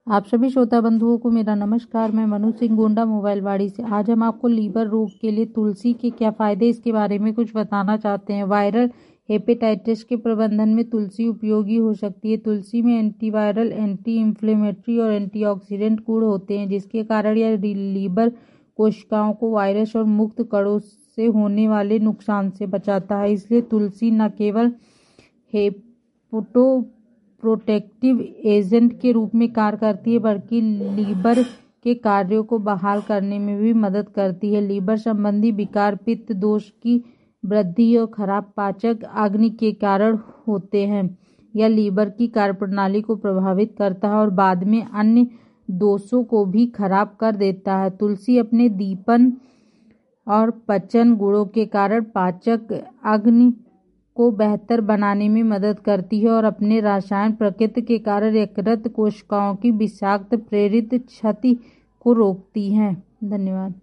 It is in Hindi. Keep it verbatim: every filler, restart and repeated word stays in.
आप सभी श्रोता बंधुओं को मेरा नमस्कार। मैं मनु सिंह गोंडा मोबाइलवाड़ी से। आज हम आपको लीवर रोग के लिए तुलसी के क्या फायदे इसके बारे में कुछ बताना चाहते हैं। वायरल हेपेटाइटिस के प्रबंधन में तुलसी उपयोगी हो सकती है। तुलसी में एंटीवायरल, एंटी इंफ्लेमेटरी और एंटीऑक्सीडेंट गुण होते हैं, जिसके कारण यह लीवर कोशिकाओं को वायरस और मुक्त कणों से होने वाले नुकसान से बचाता है। इसलिए तुलसी न केवल हेपेटो प्रोटेक्टिव एजेंट के रूप में कार्य करती है, बल्कि लीवर के कार्यों को बहाल करने में भी मदद करती है। लीवर संबंधी विकार पित्त दोष की वृद्धि और खराब पाचक अग्नि के कारण होते हैं। यह लीवर की कार्यप्रणाली को प्रभावित करता है और बाद में अन्य दोषों को भी खराब कर देता है। तुलसी अपने दीपन और पचन गुणों के कारण पाचक अग्नि को बेहतर बनाने में मदद करती है और अपने रसायन प्रकृति के कारण यकृत कोशिकाओं की विषाक्त प्रेरित क्षति को रोकती है। धन्यवाद।